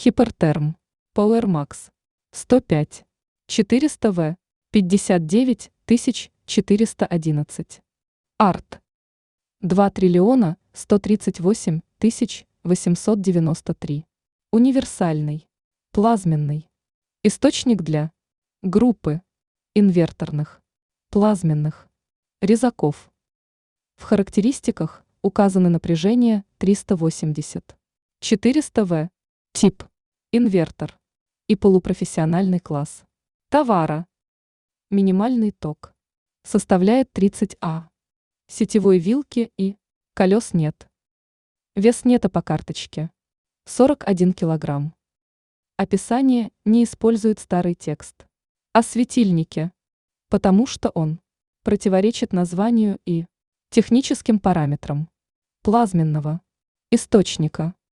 Hypertherm. PowerMax. 105. 400В. 59 411. Арт. 2 триллиона 138 893. Универсальный. Плазменный. Источник для группы инверторных, плазменных резаков. В характеристиках указаны напряжение 380, 400В, тип, инвертор и полупрофессиональный класс товара. Минимальный ток составляет 30 А. Сетевой вилки и колес нет. Вес нета по карточке 41 килограмм. Описание не использует старый текст о светильнике, потому что он противоречит названию и техническим параметрам плазменного источника.